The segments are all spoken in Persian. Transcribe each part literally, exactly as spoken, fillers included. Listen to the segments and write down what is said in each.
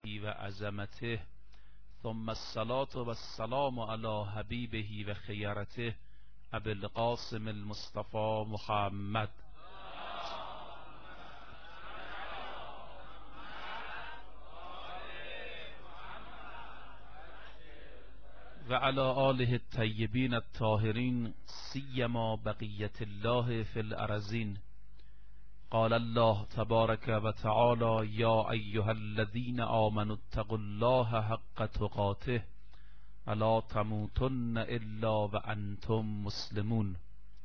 و عظمته ثم الصلاة والسلام على حبیبه و خیرته ابی القاسم المصطفى محمد و علی آله الطیبین الطاهرین سیما بقیت الله فی الارضین. قال الله تبارک و تعالی یا ایها الذین آمنوا اتقوا الله حق تقاته ولا تموتن الا وانتم مسلمون.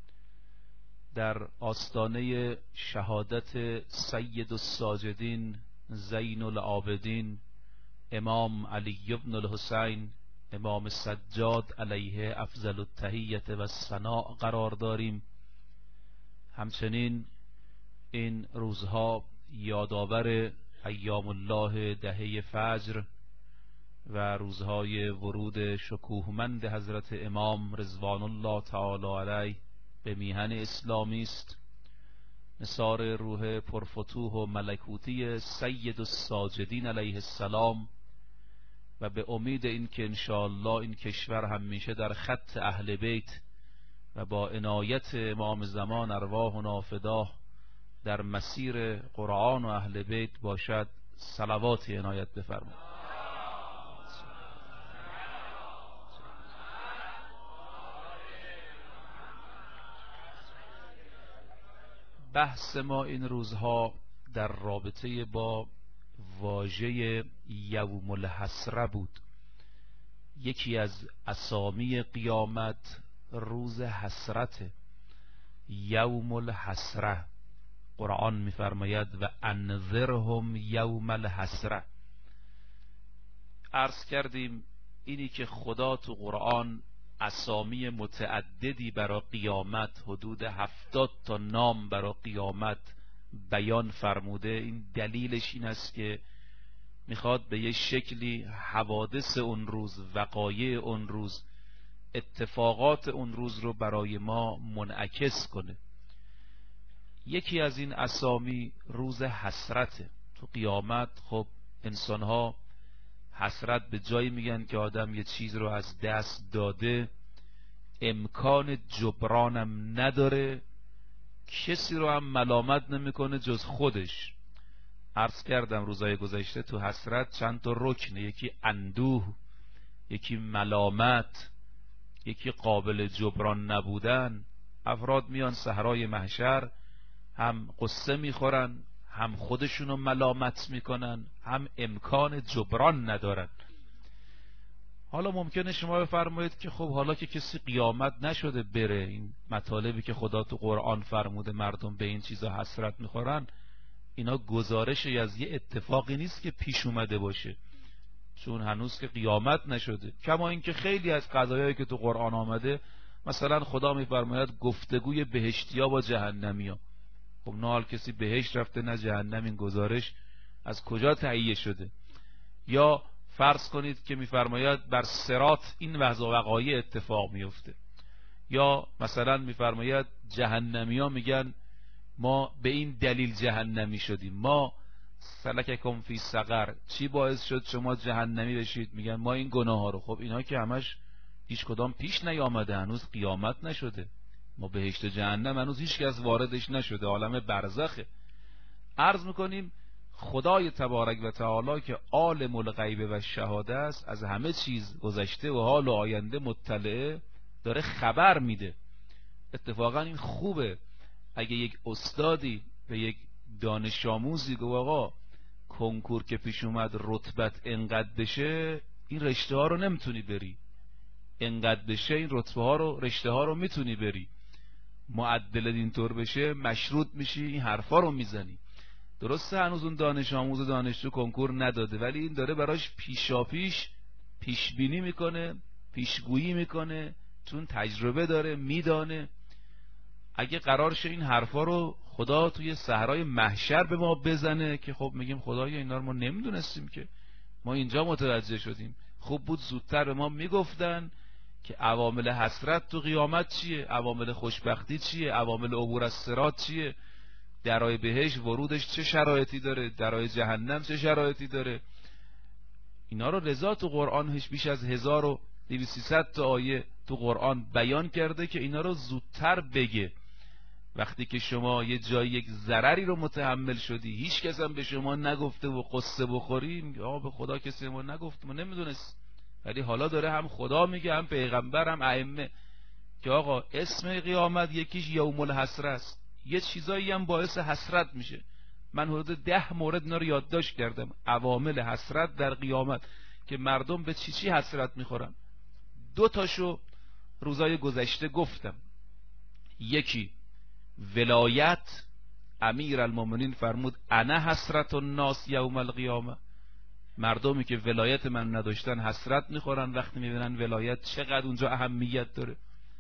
در آستانه شهادت سید الساجدین زین العابدین امام علی بن الحسین امام سجاد علیه افضل التحیة و الثناء قرار داریم. همچنین این روزها یادآور ایام الله دهه فجر و روزهای ورود شکوهمند حضرت امام رضوان الله تعالی علیه به میهن اسلامی است. نثار روح پرفتوح و ملکوتی سید الساجدین علیه السلام و به امید این که انشاءالله این کشور همیشه در خط اهل بیت و با عنایت امام زمان ارواحنا فداه در مسیر قرآن و اهل بیت باشد. صلواتی عنایت بفرمایید. بحث ما این روزها در رابطه با واژه یوم الحسره بود. یکی از اسامی قیامت روز حسرت، یوم الحسره. قرآن می‌فرماید و انذرهم یوم الحسره. عرض کردیم اینی که خدا تو قرآن اسامی متعددی برای قیامت، حدود هفتاد تا نام برای قیامت بیان فرموده، این دلیلش این است که میخواد به یه شکلی حوادث اون روز، وقایع اون روز، اتفاقات اون روز رو برای ما منعکس کنه. یکی از این اسامی روز حسرته. تو قیامت خب انسانها حسرت به جایی میگن که آدم یه چیز رو از دست داده، امکان جبرانم نداره، کسی رو هم ملامت نمیکنه جز خودش. عرض کردم روزای گذشته تو حسرت چند تا رکنه، یکی اندوه، یکی ملامت، یکی قابل جبران نبودن. افراد میان صحرای محشر هم قصه میخورن، هم خودشونو ملامت میکنن، هم امکان جبران ندارن. حالا ممکنه شما بفرمایید که خب حالا که کسی قیامت نشده بره، این مطالبی که خدا تو قرآن فرموده مردم به این چیزا حسرت میخورن، اینا گزارشی از یه اتفاقی نیست که پیش اومده باشه، چون هنوز که قیامت نشده. کما اینکه خیلی از قضایایی که تو قرآن آمده، مثلا خدا میفرماید گفتگوی بهشتیا با جهنمیا. خب نه حال کسی بهشت رفته نه جهنم، این گزارش از کجا تهیه شده؟ یا فرض کنید که میفرماید بر صراط این وضع و وقایع اتفاق میفته، یا مثلا میفرماید جهنمیا میگن ما به این دلیل جهنمی شدیم، ما سلککم فی سقر، چی باعث شد شما جهنمی بشید؟ میگن ما این گناه ها رو. خب اینا که همش هیچ کدام پیش نیامده، هنوز قیامت نشده، ما بهشت جهنم هنوز هیچ کس واردش نشده، عالم برزخه. عرض میکنیم خدای تبارک و تعالی که عالم الغیب و شهاده است، از همه چیز گذشته و حال و آینده مطلعه، داره خبر میده. اتفاقا این خوبه اگه یک استادی به یک دانش آموزی گفت آقا کنکور که پیش اومد رتبت انقدر بشه، این رشته ها رو نمیتونی بری، انقدر بشه این رتبه ها رو، رشته ها رو میتونی بری، معدل اینطور بشه مشروط میشی، این حرفا رو میزنی. درسته هنوز اون دانش آموز و دانشجو کنکور نداده، ولی این داره براش پیشاپیش پیش بینی میکنه، پیشگویی میکنه، چون تجربه داره، میدانه. اگه قرار شه این حرفا رو خدا توی صحرای محشر به ما بزنه که خب میگیم خدایا اینا رو ما نمیدونستیم، که ما اینجا متوجه شدیم، خوب بود زودتر به ما میگفتن که عوامل حسرت تو قیامت چیه، عوامل خوشبختی چیه، عوامل عبور از صراط چیه، درای بهشت ورودش چه شرایطی داره، درای جهنم چه شرایطی داره. اینا رو رضا تو قرآنش بیش از هزار و دویست و سیصد تا آیه تو قرآن بیان کرده که اینا رو زودتر بگه. وقتی که شما یه جایی یک ضرری رو متحمل شدی، هیچ کس هم به شما نگفته و قصه بخوری، میگه آقا به خدا کسی ما نگفت، ما نمیدونست. ولی حالا داره هم خدا میگه، هم پیغمبر، هم ائمه که آقا اسم قیامت یکیش یوم الحسره است. یه چیزایی هم باعث حسرت میشه. من حدود ده مورد اینا رو یادداشت کردم، عوامل حسرت در قیامت که مردم به چی چی حسرت میخورن. دو تاشو روزای گذشته گفتم. یکی ولایت، امیر المومنین فرمود انا حسرت الناس یوم القیامه، مردمی که ولایت من نداشتن حسرت میخورن وقتی میبینن ولایت چقدر اونجا اهمیت داره.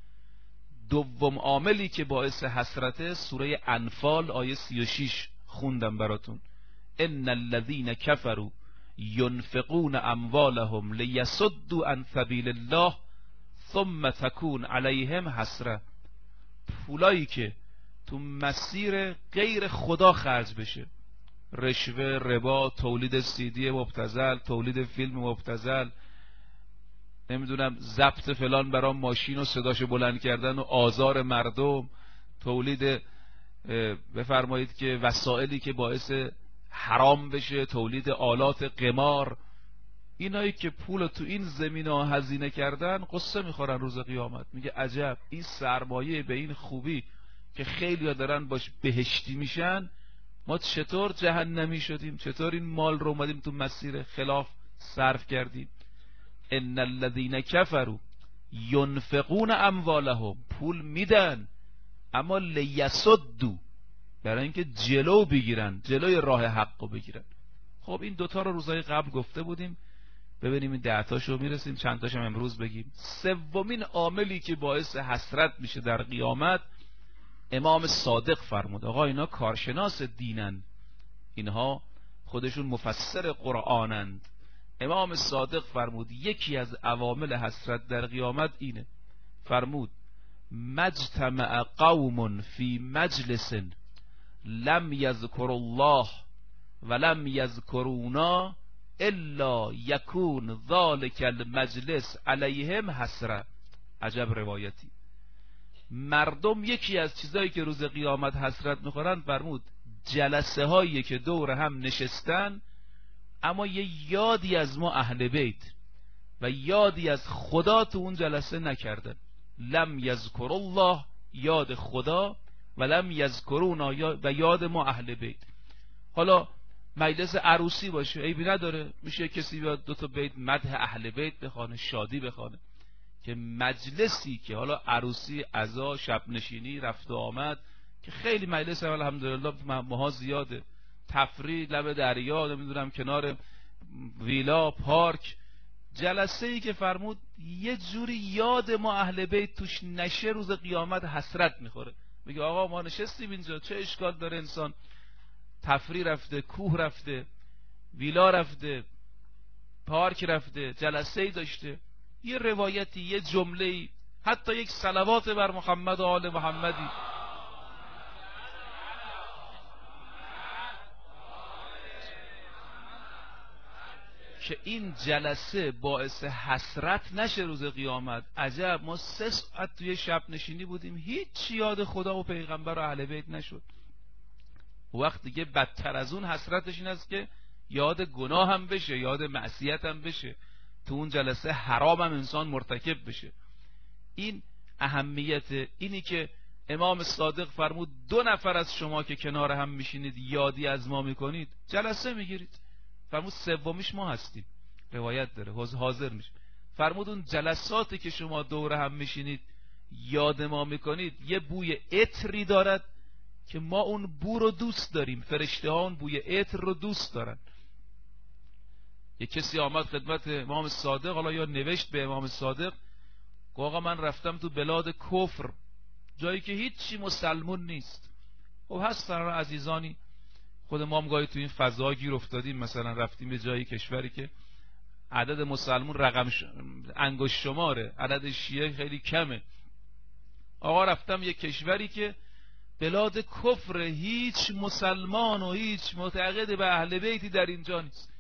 دوم عاملی که باعث حسرته، سوره انفال آیه سی و شش خوندم براتون، ان الذين كفروا ينفقون اموالهم ليصدوا عن سبيل الله ثم تكون عليهم حسره. پولایی که تو مسیر غیر خدا خرج بشه، رشوه، ربا، تولید سیدی مبتذل، تولید فیلم مبتذل، نمیدونم ضبط فلان برای ماشین و صداشو بلند کردن و آزار مردم، تولید بفرمایید که وسائلی که باعث حرام بشه، تولید آلات قمار، اینایی که پول تو این زمینه هزینه کردن قصه میخورن روز قیامت. میگه عجب این سرمایه به این خوبی که خیلی ها دارن باش بهشتی میشن، ما چطور جهنمی شدیم؟ چطور این مال رو اومدیم تو مسیر خلاف صرف کردیم؟ ان الذين كفروا ينفقون اموالهم، پول میدن اما لیصدوا، برای اینکه جلو بگیرن، جلوی راه حق رو بگیرن. خب این دوتا رو روزهای قبل گفته بودیم، ببینیم این ده تاشو میرسیم، چند تاشم امروز بگیم. سومین عاملی که باعث حسرت میشه در قیامت، امام صادق فرمود، آقا اینا کارشناس دینن، اینها خودشون مفسر قرآنند. امام صادق فرمود یکی از عوامل حسرت در قیامت اینه، فرمود مجتمع قوم فی مجلس لم یذکر الله ولم یذکرونا الا یکون ذالک المجلس علیهم حسره. عجب روایتی. مردم یکی از چیزایی که روز قیامت حسرت میخورن، فرمود جلسه هایی که دور هم نشستن اما یه یادی از ما اهل بیت و یادی از خدا تو اون جلسه نکردن. لم یذکر الله، یاد خدا، و لم یذکرونا، و یاد ما اهل بیت. حالا مجلس عروسی باشه عیبی نداره، میشه کسی بیاد دو تا بیت مدح اهل بیت بخونه، شادی بخونه. که مجلسی که حالا عروسی، عزا، شب نشینی، رفت و آمد، که خیلی مجلس هم الحمدلله ماها زیاده، تفریح لب دریا، نمیدونم کنار ویلا، پارک، جلسه ای که فرمود یه جوری یاد ما اهل بیت توش نشه، روز قیامت حسرت میخوره. میگه آقا ما نشستیم اینجا، چه اشکال داره انسان تفریح رفته، کوه رفته، ویلا رفته، پارک رفته، جلسه ای داشته، یه روایتی، یه جمله‌ای، حتی یک صلوات بر محمد و آل محمدی، که این جلسه باعث حسرت نشه روز قیامت. عجب ما سه ساعت توی شب نشینی بودیم، هیچ یاد خدا و پیغمبر و اهل بیت نشد. وقت دیگه بدتر از اون حسرتش این است که یاد گناه هم بشه، یاد معصیت هم بشه، تو اون جلسه حرام هم انسان مرتکب بشه. این اهمیت اینی که امام صادق فرمود دو نفر از شما که کنار هم میشینید یادی از ما میکنید، جلسه میگیرید. فرمود سومیش ما هستیم، روایت داره، حاضر میشه. فرمود اون جلساتی که شما دور هم میشینید یاد ما میکنید، یه بوی عطری دارد که ما اون بو رو دوست داریم، فرشته ها اون بوی عطر رو دوست دارن. یه کسی آمد خدمت امام صادق، حالا یا نوشت به امام صادق، آقا من رفتم تو بلاد کفر، جایی که هیچی مسلمون نیست. خب هستن عزیزانی، خود ما هم گاهی تو این فضا گیر افتادیم، مثلا رفتیم به جایی، کشوری که عدد مسلمون رقم ش... انگشت شماره، عدد شیعه خیلی کمه. آقا رفتم یک کشوری که بلاد کفر، هیچ مسلمان و هیچ معتقد به اهل بیتی در اینجا نیست.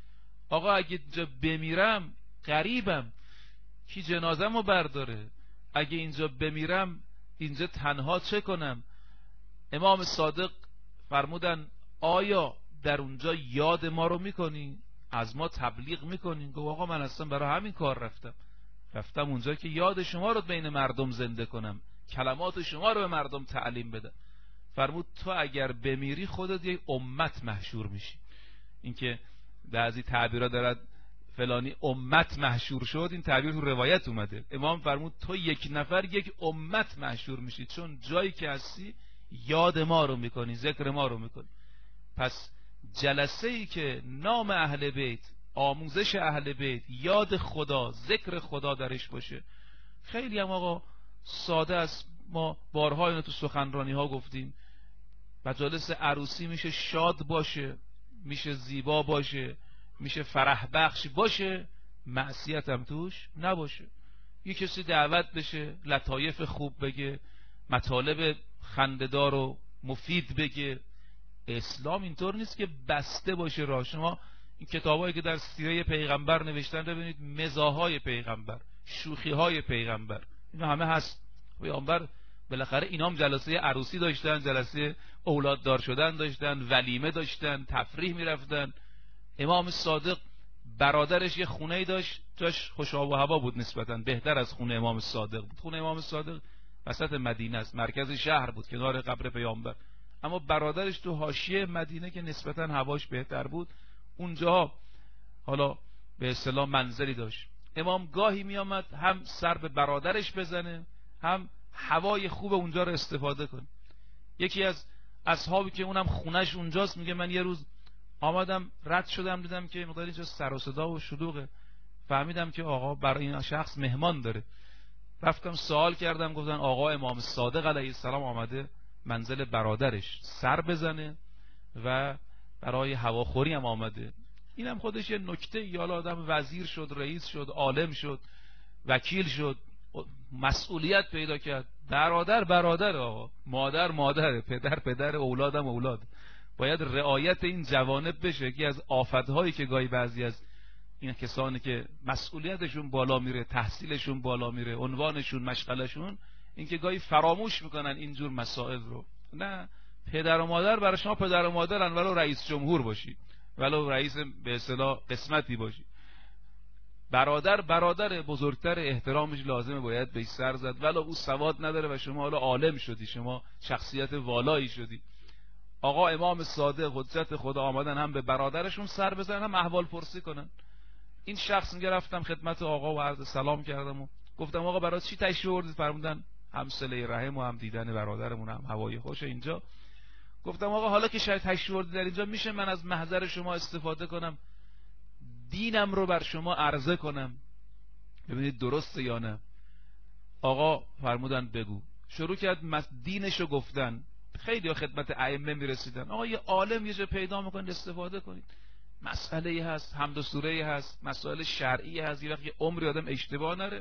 آقا اگه اینجا بمیرم غریبم، کی جنازه‌مو برداره؟ اگه اینجا بمیرم اینجا تنها چه کنم؟ امام صادق فرمودن آیا در اونجا یاد ما رو میکنی؟ از ما تبلیغ میکنی؟ گفت آقا من اصلا برای همین کار رفتم رفتم اونجا که یاد شما رو بین مردم زنده کنم، کلمات شما رو به مردم تعلیم بدم. فرمود تو اگر بمیری خودت یک امت محشور میشی. اینکه بعضی تعبیرها دارد فلانی امت محشور شد، این تعبیر تو روایت اومده. امام فرمود تو یک نفر یک امت محشور میشی، چون جایی که هستی یاد ما رو میکنی، ذکر ما رو میکنی. پس جلسه ای که نام اهل بیت، آموزش اهل بیت، یاد خدا، ذکر خدا درش باشه، خیلی هم آقا ساده است. ما بارها اینو تو سخنرانی ها گفتیم، مجالس عروسی میشه شاد باشه، میشه زیبا باشه، میشه فرح بخش باشه، معصیت هم توش نباشه. یه کسی دعوت بشه لطایف خوب بگه، مطالب خنده‌دار و مفید بگه. اسلام اینطور نیست که بسته باشه راه. شما این کتابایی که در سیره پیغمبر نوشتن ببینید، مزاحای پیغمبر، شوخی‌های پیغمبر، اینا همه هست. پیغمبر بالاخره اینام جلسه عروسی داشتن، جلسه اولاددار شدن داشتن، ولیمه داشتن، تفریح میرفتن. امام صادق برادرش یه خونه‌ای داشت، جاش خوش آب و هوا بود، نسبتاً بهتر از خونه امام صادق بود. خونه امام صادق وسط مدینه است، مرکز شهر بود، کنار قبر پیامبر. اما برادرش تو حاشیه مدینه که نسبتاً هواش بهتر بود، اونجا حالا به اصطلاح منزلی داشت. امام گاهی می آمد هم سر به برادرش بزنه، هم هوای خوب اونجا رو استفاده کنه. یکی از اصحابی که اونم خونش اونجاست میگه من یه روز آمدم رد شدم، دیدم که مقدار اینجا سر و صدا و شلوغه، فهمیدم که آقا برای این شخص مهمان داره. رفتم سوال کردم، گفتن آقا امام صادق علیه السلام آمده منزل برادرش سر بزنه و برای هواخوری هم آمده. اینم خودش یه نکته. یالا آدم وزیر شد، رئیس شد، عالم شد، وکیل شد، مسئولیت پیدا کرد. برادر برادر آقا، مادر مادره، پدر پدر، اولادم اولاد. باید رعایت این جوانب بشه. یکی از آفتهایی که گاهی بعضی از این کسانی که مسئولیتشون بالا میره، تحصیلشون بالا میره، عنوانشون، مشغلشون، این که گاهی فراموش میکنن اینجور مسائل رو. نه، پدر و مادر برای شما پدر و مادرن، ولو رئیس جمهور باشی، ولو رئیس به اصطلاح قسمتی باشی. برادر برادر، بزرگتر، احترامش لازمه، باید بهش سر زد، ولو او سواد نداره و شما حالا عالم شدی، شما شخصیت والایی شدی. آقا امام صادق حجت خدا آمدن هم به برادرشون سر بزنن، هم احوال پرسی کنن. این شخص میگه رفتم خدمت آقا و عرض سلام کردم و گفتم آقا برای چی تشریف آوردید؟ فرمودن هم صله رحم و هم دیدن برادرمون، هم هوای خوش اینجا. گفتم آقا حالا که شاید تشریف آوردید در اینجا، میشه من از محضر شما استفاده کنم، دینم رو بر شما عرضه کنم، ببینید درسته یا نه؟ آقا فرمودن بگو. شروع کرد دینشو گفتن. خیلی ها خدمت ائمه میرسیدن، آقا یه عالم یه جا پیدا میکنید استفاده کنید. مسئله هست، حمد و سوره هست، مسائل شرعی هست، یه وقت یه عمری آدم اشتباه نره.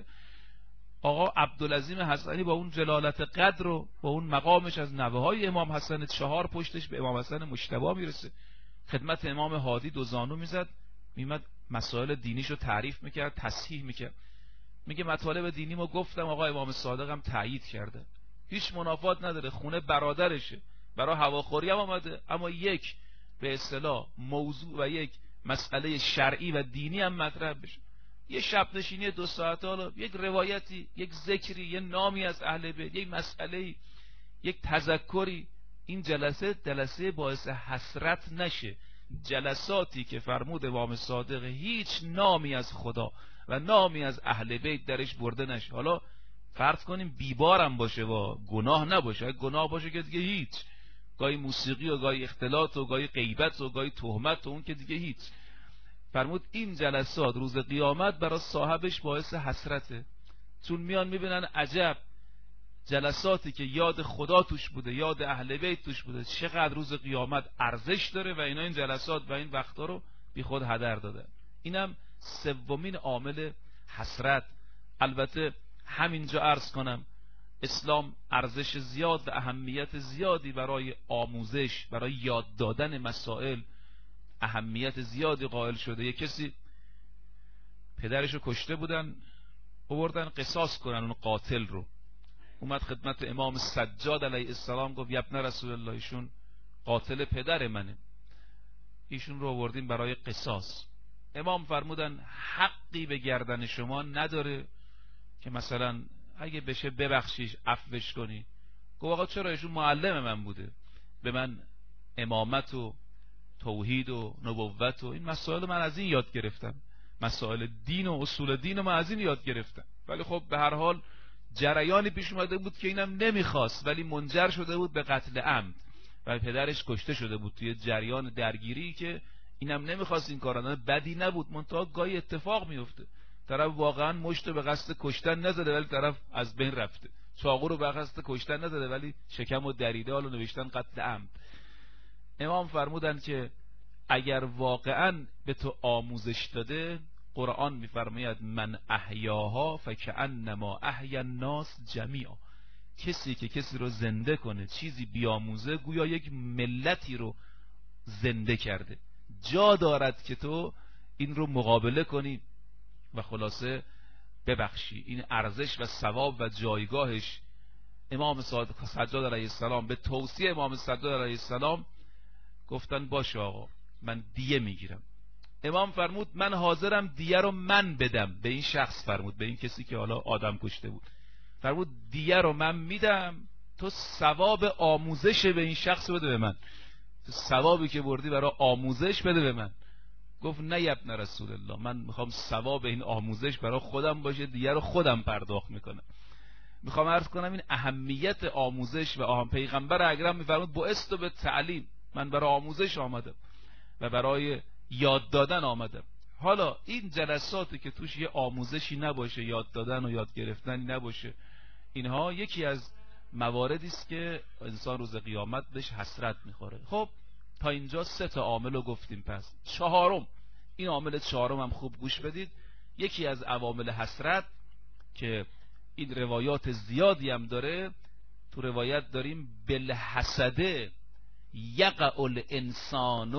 آقا عبدالعظیم حسنی با اون جلالت قدر و با اون مقامش از نوه های امام حسن، چهار پشتش به امام حسن مجتبی میرسه، خدمت امام هادی دو زانو میزد، میمد مسائل دینیشو تعریف میکرد، تصحیح میکرد. میگه مطالب دینی ما گفتم، آقا امام صادق هم تایید کرده، هیچ منافات نداره، خونه برادرشه، برای هواخوری هم آمده، اما یک به اصطلاح موضوع و یک مسئله شرعی و دینی هم مطرح بشه. یه شب نشینی دو ساعته، حالا یک روایتی، یک ذکری، یه نامی از اهل بیت، یک مسئله، یک تذکری. این جلسه جلسه باعث حسرت نشه. جلساتی که فرمود امام صادق هیچ نامی از خدا و نامی از اهل بیت درش برده نشه. حالا فرض کنیم بیبارم باشه و گناه نباشه، گناه باشه که دیگه هیچ، گاهی موسیقی و گاهی اختلاط و گاهی غیبت و گاهی تهمت و اون که دیگه هیچ. فرمود این جلسات روز قیامت برای صاحبش باعث حسرته، چون میان میبینن عجب، جلساتی که یاد خدا توش بوده، یاد اهل بیت توش بوده، چقدر روز قیامت ارزش داره و اینا این جلسات و این وقتا رو بی خود هدر دادن. اینم سومین عامل حسرت. البته همینجا عرض کنم اسلام ارزش زیاد و اهمیت زیادی برای آموزش، برای یاد دادن مسائل اهمیت زیادی قائل شده. یک کسی پدرشو کشته بودن، آوردن قصاص کنن اون قاتل رو. اومد خدمت امام سجاد علیه السلام گفت ابن رسول الله ایشون قاتل پدر منه، ایشون رو آوردیم برای قصاص. امام فرمودن حقی به گردن شما نداره که مثلا اگه بشه ببخشیش عفوش کنی. گفت آقا چرا؟ ایشون معلم من بوده، به من امامت و توحید و نبوت و این مسائل من از این یاد گرفتم، مسائل دین و اصول دین من از این یاد گرفتم. ولی خب به هر حال جریانی پیش اومده بود که اینم نمیخواست، ولی منجر شده بود به قتل عمد و پدرش کشته شده بود توی جریان درگیری که اینم نمیخواست این کارا. بدی نبود، منتها گاهی اتفاق میفته، طرف واقعا مشت به قصد کشتن نزده ولی طرف از بین رفته، چاقو رو به قصد کشتن نزده ولی شکم و دریده، حالا نوشتن قتل عمد. امام فرمودن که اگر واقعا به تو آموزش داده، قرآن میفرماید من احیاها فکأنما احیا الناس جمیعا، کسی که کسی رو زنده کنه، چیزی بیاموزه، گویا یک ملتی رو زنده کرده. جا دارد که تو این رو مقابله کنی و خلاصه ببخشی. این ارزش و ثواب و جایگاهش. امام سجاد علیه السلام به توصیه امام سجاد علیه السلام گفتن باشه آقا من دیه میگیرم. امام فرمود من حاضرم دیه رو من بدم به این شخص، فرمود به این کسی که حالا آدم کشته بود، فرمود دیه رو من میدم، تو ثواب آموزش به این شخص بده به من، تو ثوابی که بردی برای آموزش بده به من. گفت نه ابن رسول الله، من میخوام ثواب این آموزش برای خودم باشه، دیگه رو خودم پرداخت میکنم. میخوام عرض کنم این اهمیت آموزش و آهم. پیغمبر اکرم میفرمود بعثت به تعلیم، من برای آموزش آمدم و برای یاد دادن آمدم. حالا این جلساتی که توش یه آموزشی نباشه، یاد دادن و یاد گرفتنی نباشه، اینها یکی از مواردی است که انسان روز قیامت بهش حسرت میخوره. خب تا اینجا سه تا عامل رو گفتیم. پس چهارم، این عامل چهارم هم خوب گوش بدید، یکی از عوامل حسرت که این روایات زیادی هم داره. تو روایت داریم بالحسده یقع الانسان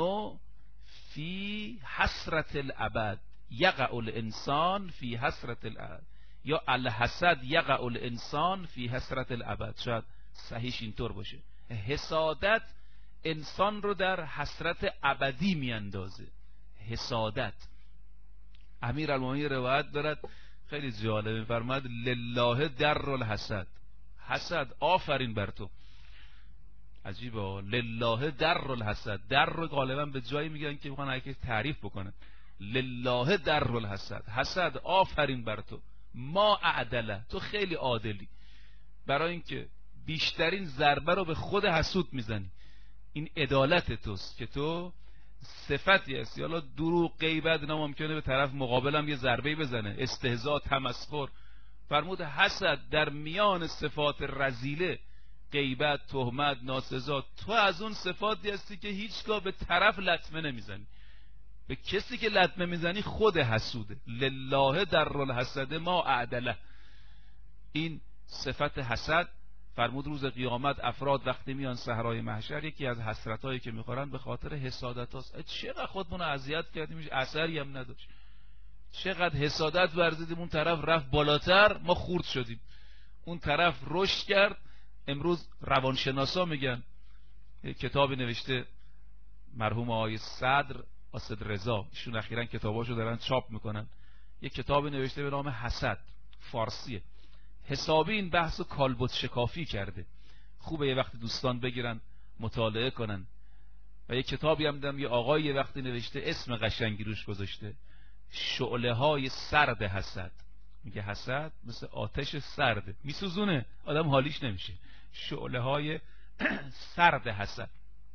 فی حسرت الابد، یقع الانسان فی حسرت الابد، یا الحسد یقع الانسان فی حسرت الابد، شاید صحیحش اینطور باشه. حسادت انسان رو در حسرت ابدی میاندازه. حسادت. امیرالمومنین روایت دارد خیلی جالب، میفرماید لله در الحسد، حسد آفرین بر تو. عجیبه، لله در الحسد، در رو غالبا به جایی میگن که میخوان هرکی تعریف بکنن. لله در الحسد، حسد آفرین بر تو، ما اعدله، تو خیلی عادلی، برای اینکه بیشترین ضربه رو به خود حسود میزنی. این عدالت توست که تو صفتی هستی. حالا دروغ، غیبت اینا ممکنه به طرف مقابلم یه ضربه بزنه، استهزاء، تمسخر. فرمود حسد در میان صفات رذیله، غیبت، تهمت، ناسزا، تو از اون صفاتی هستی که هیچگاه به طرف لطمه نمیزنی. به کسی که لطمه میزنی خود حسوده. لله در الحسد ما اعدله. این صفت حسد. فرمود روز قیامت افراد وقتی میان صحرای محشر، یکی از حسرتایی که میخورن به خاطر حسادت هاست. چقدر خودمون اذیت کردیم اثری هم نداشت، چقدر حسادت ورزیدیم، اون طرف رفت بالاتر ما خورد شدیم، اون طرف رشد کرد. امروز روانشناسا میگن، کتابی نوشته مرحوم آقای صدر اسد رضا، ایشون اخیراً کتاباشو دارن چاپ میکنن، یک کتابی نوشته به نام حسد، فارسیه، حسابی این بحثو کالبد شکافی کرده. خوبه یه وقتی دوستان بگیرن مطالعه کنن. و یک کتابی هم دیدم یه آقای یه وقتی نوشته، اسم قشنگی روش گذاشته، شعله های سرد حسد. میگه حسد مثل آتش سرده، میسوزونه، آدم حالیش نمیشه. شعله های سرد حسد.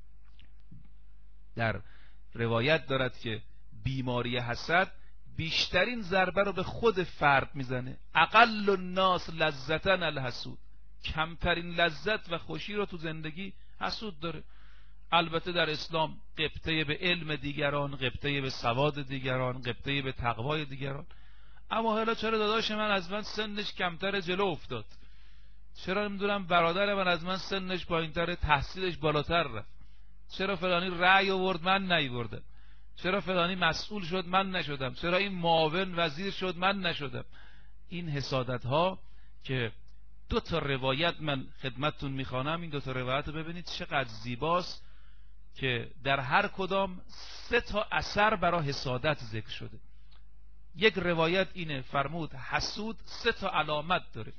در روایت دارد که بیماری حسد بیشترین ضربه رو به خود فرد میزنه. اقل الناس لذتا الحسود، کمترین لذت و خوشی رو تو زندگی حسود داره. البته در اسلام غبطه به علم دیگران، غبطه به سواد دیگران، غبطه به تقوای دیگران. اما حالا چرا داداش من از من سنش کمتر جلو افتاد؟ چرا نمیدونم برادر من از من سنش پایینتر، تحصیلش بالاتر رفت؟ چرا فلانی رأی آورد من نیاوردم؟ چرا فلانی مسئول شد من نشدم، چرا این معاون وزیر شد من نشدم. این حسادت ها که دو تا روایت من خدمتتون میخوانم، این دو تا روایت رو ببینید چقدر زیباست که در هر کدام سه تا اثر برای حسادت ذکر شده. یک روایت اینه، فرمود حسود سه تا علامت داره: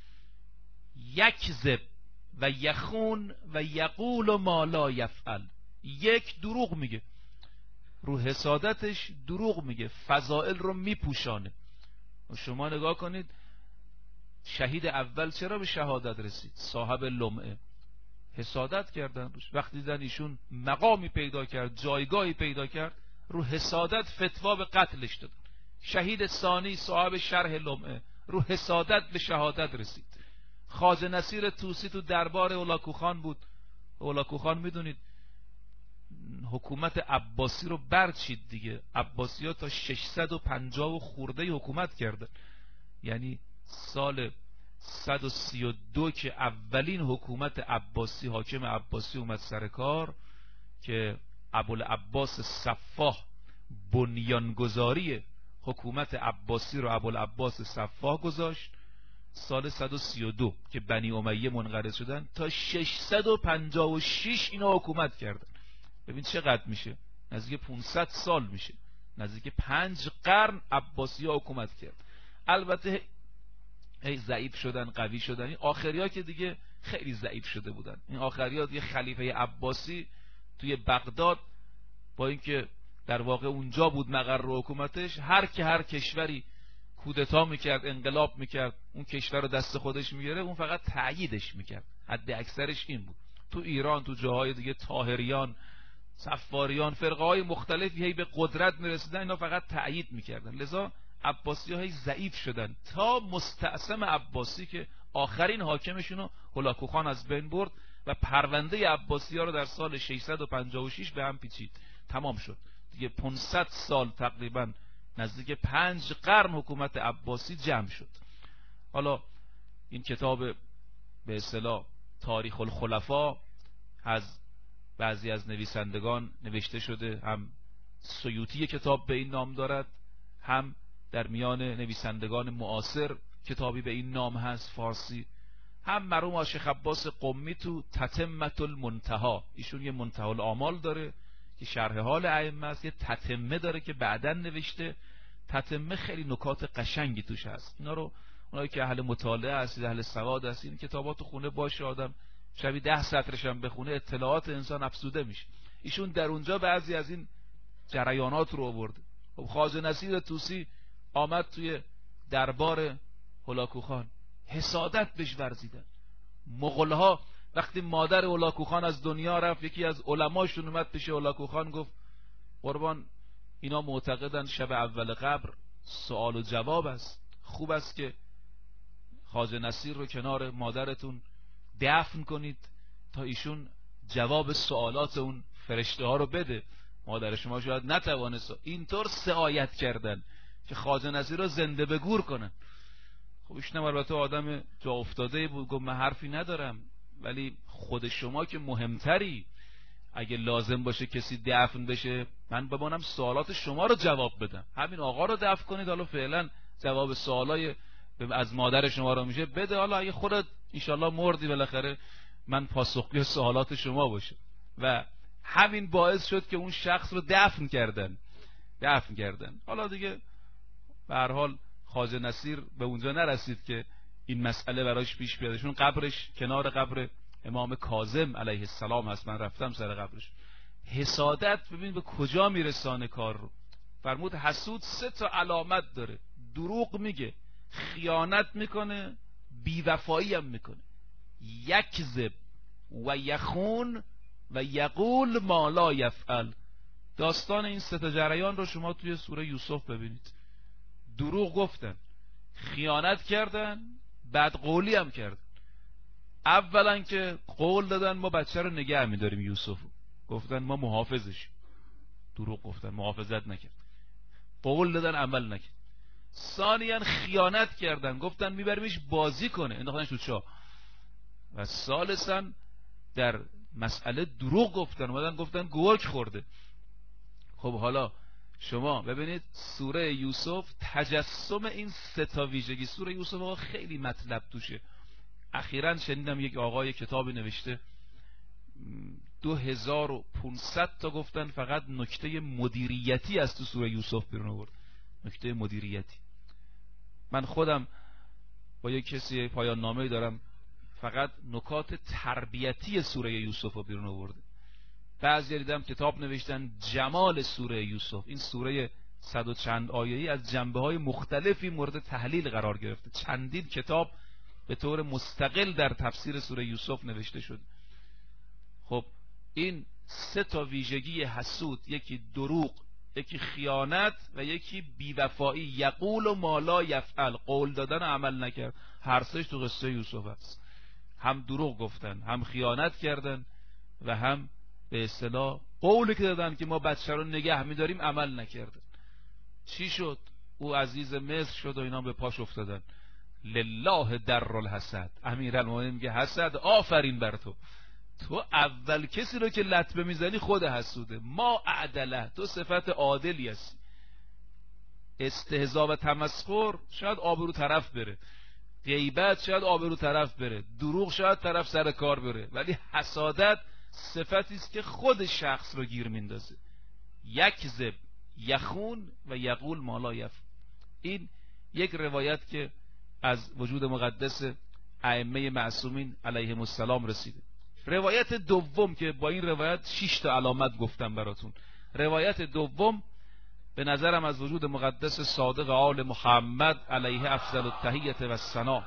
یکذب و یخون و یقول ما لا یفعل. یک، دروغ میگه، رو حسادتش دروغ میگه، فضائل رو میپوشانه. شما نگاه کنید شهید اول چرا به شهادت رسید؟ صاحب لمعه، حسادت کردن روش. وقتی دیدن ایشون مقامی پیدا کرد، جایگاهی پیدا کرد، رو حسادت فتوا به قتلش دادن. شهید ثانی صاحب شرح لمعه، رو حسادت به شهادت رسید. خواجه نصیر طوسی تو دربار هولاکوخان بود. هولاکوخان میدونید حکومت عباسی رو برچید دیگه. عباسی ها تا ششصد و پنجاه و خورده حکومت کردن، یعنی سال صد و سی و دو که اولین حکومت عباسی، حاکم عباسی اومد سر کار که ابوالعباس صفاح بنیانگذاری حکومت عباسی رو ابوالعباس صفاح گذاشت. سال صد و سی و دو که بنی امیه منقرض شدن تا ششصد و پنجاه و شش اینا حکومت کردن. ببین چقدر میشه، نزدیک پانصد سال میشه، نزدیک پنج قرن عباسی ها حکومت کرد. البته ای ضعیف شدن، قوی شدن. این آخری ها که دیگه خیلی ضعیف شده بودن. این آخری ها دیگه خلیفه عباسی توی بغداد با اینکه در واقع اونجا بود مقر حکومتش، هر که هر کشوری کودتا میکرد، انقلاب میکرد، اون کشور رو دست خودش میگیره، اون فقط تأییدش میکرد. حد اکثرش این بود. تو ایران، تو جاهای دیگه طاهریان، صفاریان، فرقه های مختلفی هی به قدرت میرسیدن، اینا فقط تأیید میکردن. لذا عباسی ها هی ضعیف شدن تا مستعصم عباسی که آخرین حاکمشونو هولاکوخان از بین برد و پرونده عباسی ها رو در سال ششصد و پنجاه و شش به هم پیچید. تمام شد دیگه. پانصد سال تقریبا، نزدیک پنج قرن حکومت عباسی جمع شد. حالا این کتاب به اصطلاح تاریخ الخلفا از بعضی از نویسندگان نوشته شده، هم سیوطی کتاب به این نام دارد، هم در میان نویسندگان معاصر کتابی به این نام هست فارسی، هم مرحوم شیخ عباس قمی تو تتمه المنتهی، ایشون یه منتهی الآمال داره که شرح حال ائمه است، یه تتمه داره که بعداً نوشته. تتمه خیلی نکات قشنگی توش هست. اینا رو اونایی که اهل مطالعه هستید، اهل سواد هستید، این کتابات خونه باشه، آدم شبی ده سطرش هم بخونه اطلاعات انسان افزوده میشه. ایشون در اونجا بعضی از این جریانات رو آورده. خب خواجه نصیر طوسی آمد توی دربار هولاکوخان، حسادت بهش ورزیدن. مغول‌ها وقتی مادر هولاکوخان از دنیا رفت، یکی از علماشون اومد پیش هولاکوخان گفت قربان اینا معتقدن شب اول قبر سوال و جواب است، خوب است که خواجه نصیر رو کنار مادرتون دفن کنید تا ایشون جواب سوالات اون فرشته ها رو بده، مادر شما شاید نتوانست. اینطور سعایت کردن که خواجه نصیر رو زنده به گور کنن. خب ایشون البته آدم جا افتاده بود، گفت من حرفی ندارم، ولی خود شما که مهمتری، اگه لازم باشه کسی دفن بشه من بمانم سوالات شما رو جواب بدم، همین آقا رو دفن کنید، حالا فعلا جواب سوالای از مادر شما رو میشه بده، حالا اگه خودت انشالله مردی بالاخره من پاسخگوی سوالات شما باشه. و همین باعث شد که اون شخص رو دفن کردن دفن کردن حالا دیگه به هر حال خواجه نصیر به اونجا نرسید که این مسئله براش پیش بیادشون. قبرش کنار قبر امام کاظم علیه السلام هست، من رفتم سر قبرش. حسادت ببین به کجا میرسانه کار رو. فرمود حسود سه تا علامت داره: دروغ میگه، خیانت میکنه، بیوفایی هم میکنه. یکذب و یخون و یقول ما لا یفعل. داستان این سه تا جریان رو شما توی سوره یوسف ببینید. دروغ گفتن، خیانت کردن، بدقولی هم کردن. اولا که قول دادن ما بچه رو نگه می‌داریم یوسف، گفتن ما محافظش. دروغ گفتن، محافظت نکرد. قول دادن، عمل نکرد. ثانیاً خیانت کردن، گفتن میبریمش بازی کنه، انداختنش تو چاه. و ثالثاً در مسئله دروغ گفتن، اومدن گفتن گرگ خورده. خب حالا شما ببینید سوره یوسف تجسم این سه تا ویژگی. سوره یوسف آقا خیلی مطلب توشه. اخیراً شنیدم یک آقای کتابی نوشته دو هزار و پانصد تا گفتن فقط نکته مدیریتی از تو سوره یوسف بیرون آورد. نکته مدیریتی. من خودم با یک کسی پایان نامه‌ای دارم فقط نکات تربیتی سوره یوسف رو بیرون آورده. بعضی دیدم کتاب نوشتن جمال سوره یوسف. این سوره صد و چند آیه‌ای از جنبه‌های مختلفی مورد تحلیل قرار گرفته. چندین کتاب به طور مستقل در تفسیر سوره یوسف نوشته شد. خب این سه تا ویژگی حسود، یکی دروغ، یکی خیانت و یکی بیوفایی، یقول و مالا یفعل، قول دادن و عمل نکرد، هر سهش تو قصه یوسف است. هم دروغ گفتن، هم خیانت کردن و هم به اصطلاح قولی که دادن که ما بچه رو نگه می‌داریم عمل نکردن. چی شد؟ او عزیز مصر شد و اینا به پاش افتادن. لله در الحسد. امیرالمومنین میگه حسد آفرین بر تو. تو اول کسی رو که لطمه میزنی خود حسوده. ما اعدله، تو صفت عادلی هستی. استهزاء و تمسخر شاید آبرو طرف بره، غیبت شاید آبرو طرف بره، دروغ شاید طرف سر کار بره، ولی حسادت صفتی است که خود شخص رو گیر میندازه. یکذب، یخون و یقول ما لا یفعل. این یک روایت که از وجود مقدس ائمه معصومین علیهم السلام رسیده. روایت دوم که با این روایت شش تا علامت گفتم براتون. روایت دوم به نظرم از وجود مقدس صادق آل محمد علیه افضل التحیة و الثنا.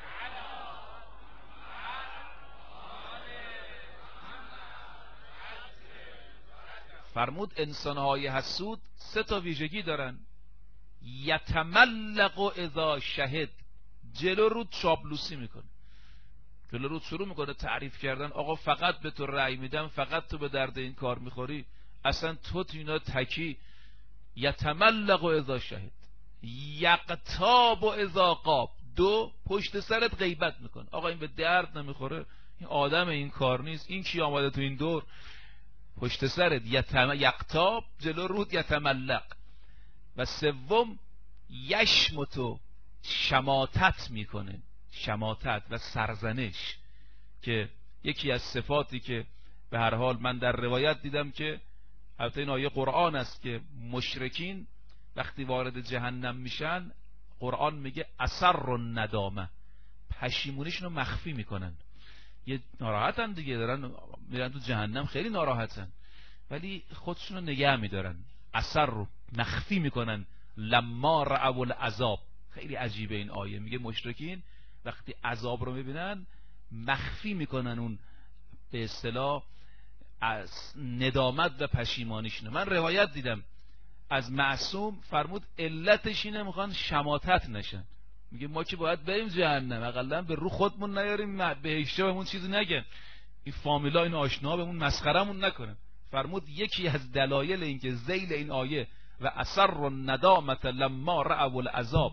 فرمود انسانهای حسود سه تا ویژگی دارن. یتملق اذا شهد، جلو رود چاپلوسی میکنه. جلو رود شروع میکنه تعریف کردن، آقا فقط به تو رأی میدم، فقط تو به درد این کار میخوری، اصلا تو تو اینا تکی. یتملق اذا شهد، یقتاب اذا قاب، دو پشت سرت غیبت میکنه. آقا این به درد نمیخوره، این آدم این کار نیست، این کی آمده تو این دور. پشت سرت یتم... یقتاب، جلو رود یتملق. و سوم یشمتو، شماتت میکنه، شماتت و سرزنش، که یکی از صفاتی که به هر حال من در روایت دیدم که البته این آیه قرآن است که مشرکین وقتی وارد جهنم میشن قرآن میگه اثر الندامه، پشیمونیشون رو مخفی میکنن. یه ناراحتن دیگه، دارن میرن تو جهنم خیلی ناراحتن، ولی خودشون رو نگه میدارن، اثر رو مخفی میکنن. لما رأوا العذاب، خیلی عجیبه این آیه، میگه مشرکین وقتی عذاب رو میبینن مخفی میکنن اون به اصطلاح از ندامت و پشیمانیشونه. من روایت دیدم از معصوم فرمود علتش اینه میخوان شماتت نشن. میگه ما که باید بریم جهنم، اقلا به رو خودمون نیاریم بهشته بهمون چیزی نگن، این فامیلا این آشنا بهمون مسخرمون نکنن. فرمود یکی از دلایل این که ذیل این آیه و اثر الندامت لما رأوا العذاب،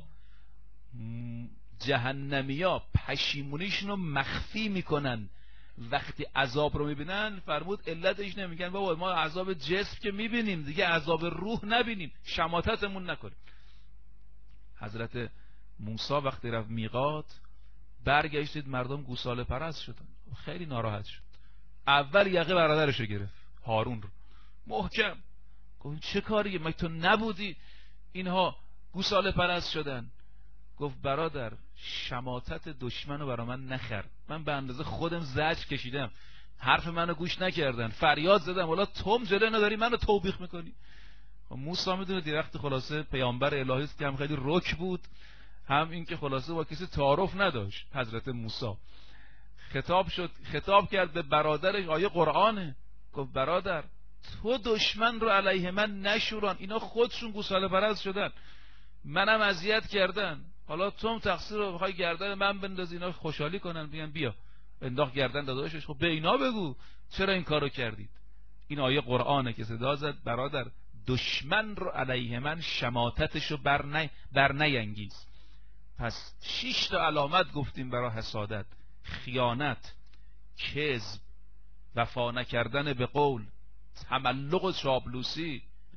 جهنمیا پشیمونیشون رو مخفی میکنن وقتی عذاب رو میبینن. فرمود علتش نمیگن بابا ما عذاب جسم که میبینیم دیگه، عذاب روح نبینیم، شماتتمون نکنیم. حضرت موسی وقتی رفت میقات برگشتید مردم گوساله پرست شدن، خیلی ناراحت شد. اول یقه برادرشو گرفت، هارون رو محکم گفت چه کاریه، مگه تو نبودی اینها گوساله پرست شدن؟ گفت برادر شماتت دشمن رو برا من نخر، من به اندازه خودم زجر کشیدم، حرف منو گوش نکردن، فریاد زدم، حالا توم جلوی نداری منو توبیخ میکنی؟ خب موسی میدونه درخت خلاصه پیامبر الهی است که هم خیلی رک بود، هم این که خلاصه با کسی تعارف نداشت. حضرت موسی خطاب شد، خطاب کرد به برادرش، آیه قرآنه، گفت برادر تو دشمن رو علیه من نشوران، اینا خودشون گوساله پرست شدن، منم اذیت کردن، حالا تو هم تقصیر رو بخوای گردن من بندازی، اینا خوشحالی کنن بگن بیا انداخت گردن داداشش. خب به اینا بگو چرا این کارو کردید. این آیه قرآنه که صدا زد برادر دشمن رو علیه من شماتتشو بر نه بر نینگیز. پس شش تا علامت گفتیم برای حسادت: خیانت، کذب، وفا نکردن به قول، تملق و چاپلوسی،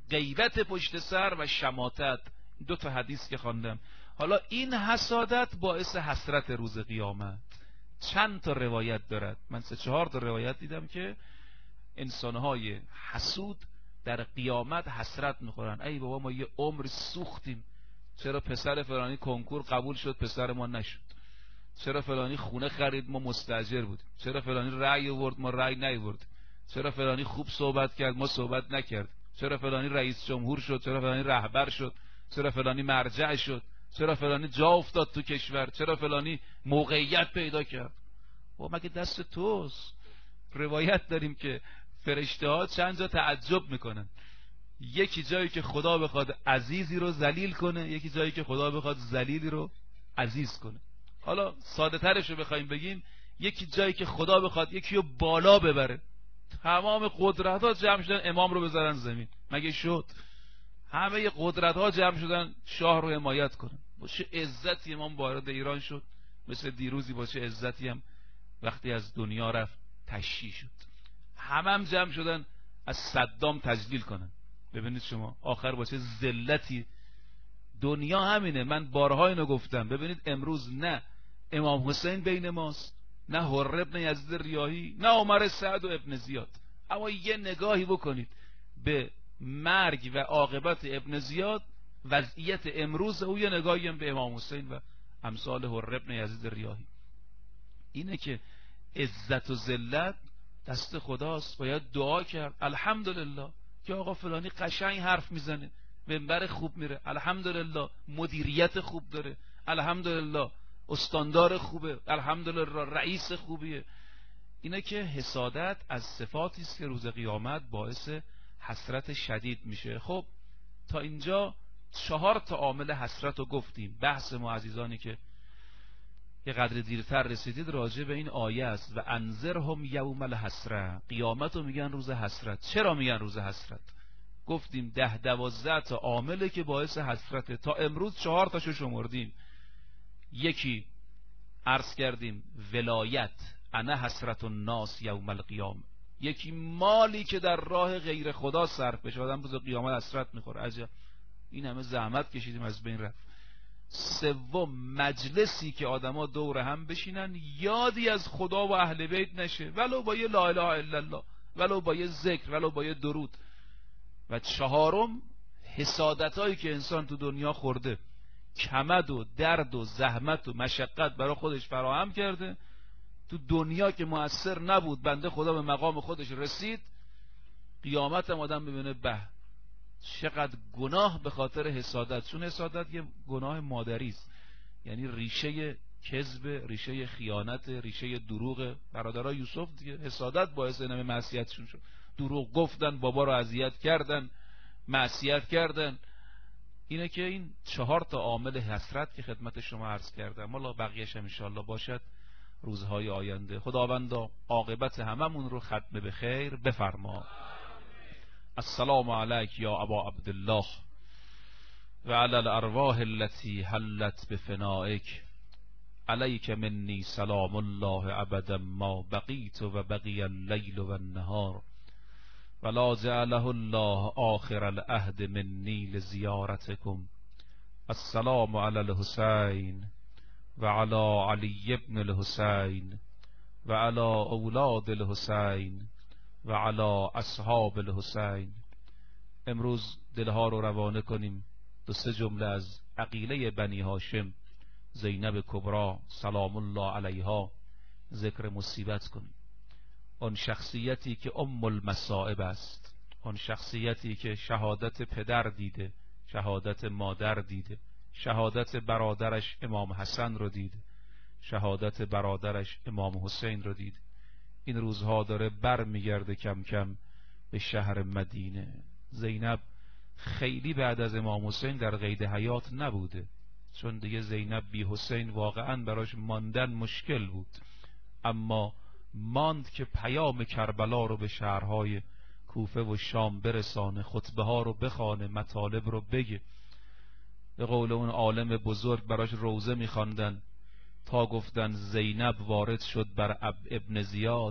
غیبت پشت سر و شماتت. دو تا حدیث که خواندم. حالا این حسادت باعث حسرت روز قیامت. چند تا روایت دارد، من سه چهار تا روایت دیدم که انسانهای حسود در قیامت حسرت میخورن. ای بابا ما یه عمر سوختیم، چرا پسر فلانی کنکور قبول شد پسر ما نشد، چرا فلانی خونه خرید ما مستاجر بودیم، چرا فلانی رأی آورد ما رأی نیاوردیم، چرا فلانی خوب صحبت کرد ما صحبت نکردیم، چرا فلانی رئیس جمهور شد، چرا فلانی رهبر شد، چرا فلانی مرجع شد، چرا فلانی جا افتاد تو کشور، چرا فلانی موقعیت پیدا کرد. و مگه دست توست؟ روایت داریم که فرشته ها چند جا تعجب میکنن، یکی جایی که خدا بخواد عزیزی رو ذلیل کنه، یکی جایی که خدا بخواد ذلیلی رو عزیز کنه. حالا ساده ترش رو بخوایم بگیم، یکی جایی که خدا بخواد یکی رو بالا ببره، تمام قدرت ها جمع شدن امام رو بذارن زمین، مگه شد؟ همه قدرت ها جمع شدن شاه رو حمایت کنن. با چه عزتی امام وارد ایران شد، مثل دیروزی با چه عزتی هم وقتی از دنیا رفت تشییع شد. همه هم جمع شدن از صدام تجلیل کنن. ببینید شما آخر با چه ذلتی. دنیا همینه، من بارها اینو گفتم. ببینید امروز نه امام حسین بین ماست، نه حر ابن یزید ریاحی، نه عمر سعد و ابن زیاد. اما یه نگاهی بکنید به مرگ و عاقبت ابن زیاد، وضعیت امروز او، یه نگاهی هم به امام حسین و امثال حر ابن یزید ریاحی. اینه که عزت و ذلت دست خداست. باید دعا کرد الحمدلله که آقا فلانی قشنگ حرف میزنه، منبر خوب میره، الحمدلله مدیریت خوب داره، الحمدلله استاندار خوبه، الحمدلله رئیس خوبیه. اینه که حسادت از صفاتی است که روز قیامت باعث حسرت شدید میشه. خب تا اینجا چهار تا عامل حسرت رو گفتیم. بحث ما عزیزانی که یه قدر دیرتر رسیدید راجع به این آیه است و انذرهم یوم الحسره. قیامت رو میگن روز حسرت. چرا میگن روز حسرت؟ گفتیم ده دوازده تا عامله که باعث حسرته. تا امروز چهار تاشو شمردیم. یکی عرض کردیم ولایت، انا حسرت الناس یوم القیامه. یکی مالی که در راه غیر خدا صرف بشه، آدم روز قیامت حسرت میخوره، عجب این همه زحمت کشیدیم از بین رفت. سوم مجلسی که آدما دور هم بشینن یادی از خدا و اهل بیت نشه، ولو با یه لا اله الا الله، ولو با یه ذکر، ولو با یه درود. و چهارم حسادتایی که انسان تو دنیا خورده، کمد و درد و زحمت و مشقت برای خودش فراهم کرده، تو دنیا که مؤثر نبود، بنده خدا به مقام خودش رسید، قیامت هم آدم ببینه به چقدر گناه به خاطر حسادت. چون حسادت یه گناه مادری است، یعنی ریشه کذب، ریشه خیانت، ریشه دروغ. برادرای یوسف دیگه حسادت باعث اینم معصیتشون شد، دروغ گفتن، بابا رو اذیت کردن، معصیت کردن. اینه که این چهار تا عامل حسرت که خدمت شما عرض کردم، والا بقیه‌اش هم ان شاءالله باشد روزهای آینده. خداوندا عاقبت هممون رو ختم به خیر بفرما. السلام علیک یا ابا عبدالله و علی الارواح التي حلت بفنائک، علیک منی سلام الله ابدا ما بقیت و بقی اللیل و النهار، ولا جعله الله آخر العهد منی لزیارتکم. السلام علی الحسین و علی علی ابن الحسین و علی اولاد الحسین و علی اصحاب الحسین. امروز دلها رو روانه کنیم. دو سه جمله از عقیله بنی هاشم، زینب کبرا سلام الله علیها ذکر مصیبت کنیم. آن شخصیتی که ام المصائب است، آن شخصیتی که شهادت پدر دیده، شهادت مادر دیده، شهادت برادرش امام حسن رو دیده، شهادت برادرش امام حسین رو دیده. این روزها داره بر میگرده کم کم به شهر مدینه. زینب خیلی بعد از امام حسین در قید حیات نبوده، چون دیگه زینب بی حسین واقعا براش ماندن مشکل بود، اما ماند که پیام کربلا رو به شهرهای کوفه و شام برسانه، خطبه ها رو بخوانه، مطالب رو بگه. به قول اون عالم بزرگ براش روزه میخواندن تا گفتن زینب وارد شد بر ابن زیاد،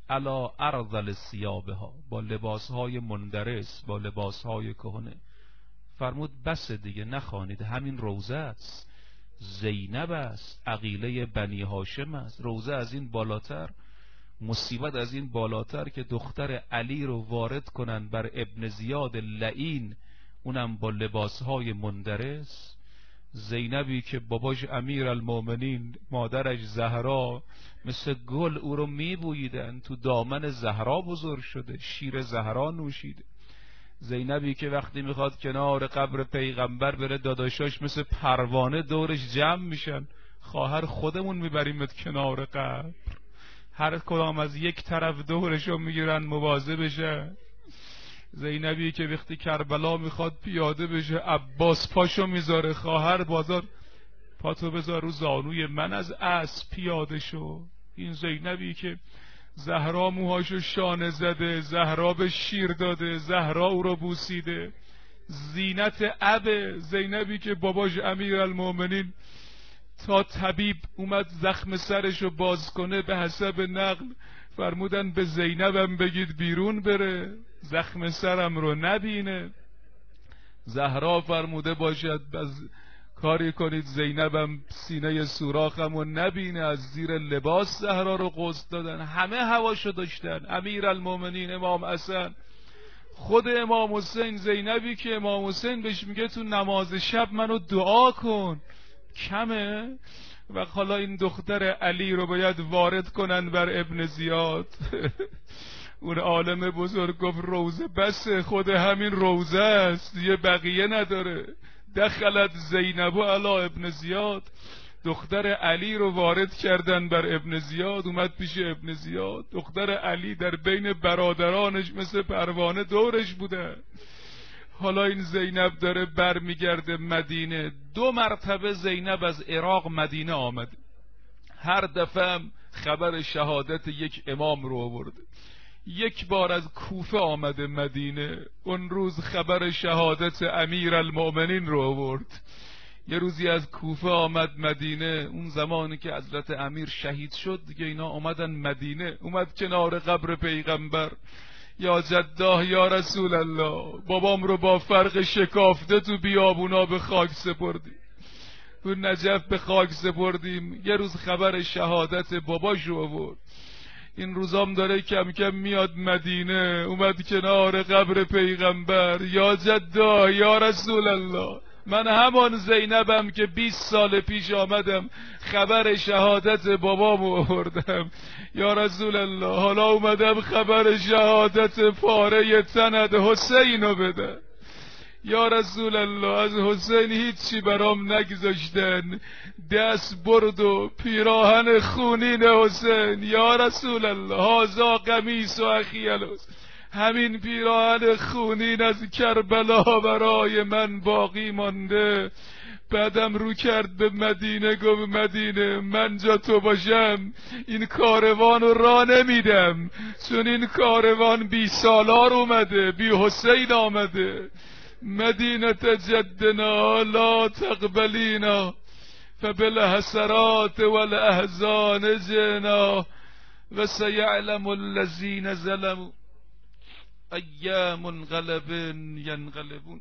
علی ارذل ثیابها، با لباسهای مندرس، با لباسهای کهنه. فرمود بس دیگه نخوانید، همین روضه است، زینب است، عقیله بنی هاشم است. روضه از این بالاتر، مصیبت از این بالاتر که دختر علی رو وارد کنن بر ابن زیاد لعین، اونم با لباسهای مندرس. زینبی که باباش امیر المومنین، مادرش زهرا، مثل گل او رو میبوییدن، تو دامن زهرا بزرگ شده، شیر زهرا نوشیده. زینبی که وقتی میخواد کنار قبر پیغمبر بره، داداشاش مثل پروانه دورش جمع میشن، خواهر خودمون میبریمت کنار قبر. هر کدام از یک طرف دورشو میگیرن مواظب بشه. زینبی که وقتی کربلا میخواد پیاده بشه، عباس پاشو میذاره، خواهر بازار پاتو بذار رو زانوی من، از اسب پیاده شو. این زینبی که زهرا موهاشو شانه زده، زهرا به شیر داده، زهرا او رو بوسیده، زینت ابه. زینبی که باباش امیر المومنین تا طبیب اومد زخم سرشو باز کنه، به حسب نقل فرمودن به زینبم بگید بیرون بره، زخم سرم رو نبینه. زهرا فرموده باشد بز کاری کنید زینبم سینه سوراخم رو نبینه، از زیر لباس زهرا رو غسل دادن. همه هواشو داشتن، امیر المومنین، امام حسن، خود امام حسین. زینبی که امام حسین بهش میگه تو نماز شب منو دعا کن، کمه؟ و حالا این دختر علی رو باید وارد کنن بر ابن زیاد. اون عالم بزرگ گفت روزه بسه، خود همین روزه است، یه بقیه نداره. دخلت زینب و علی ابن زیاد، دختر علی رو وارد کردن بر ابن زیاد، اومد پیش ابن زیاد. دختر علی در بین برادرانش مثل پروانه دورش بوده. حالا این زینب داره بر میگرده مدینه. دو مرتبه زینب از عراق مدینه آمده، هر دفعه هم خبر شهادت یک امام رو آورده. یک بار از کوفه آمده مدینه، اون روز خبر شهادت امیر المؤمنین رو آورد. یه روزی از کوفه آمد مدینه، اون زمانی که حضرت امیر شهید شد دیگه اینا آمدن مدینه. اومد کنار قبر پیغمبر، یا جداه یا رسول الله، بابام رو با فرق شکافته تو بیابونا به خاک سپردیم، تو نجف به خاک سپردیم. یه روز خبر شهادت باباش رو آورد. این روزام داره کم کم میاد مدینه، اومد کنار قبر پیغمبر، یا جداه یا رسول الله، من همان زینبم که بیست سال پیش آمدم خبر شهادت بابامو آوردم. یا رسول الله، حالا اومدم خبر شهادت پاره تنت حسینو بده. یا رسول الله، از حسین هیچی برام نگذاشتن، دست برد و پیراهن خونین حسین. یا رسول الله، هازا قمیص و اخی الحسین، همین پیراهن خونین از کربلا برای من باقی مانده. بعدم رو کرد به مدینه، گفت مدینه من جا تو باشم این کاروان رو راه نمیدم، چون این کاروان بی سالار اومده، بی حسین آمده. مدینه جدنا لا تقبلینا فبالحسرات والاحزان جنا و سیعلم الذین ظلموا ای منقلب ینقلبون.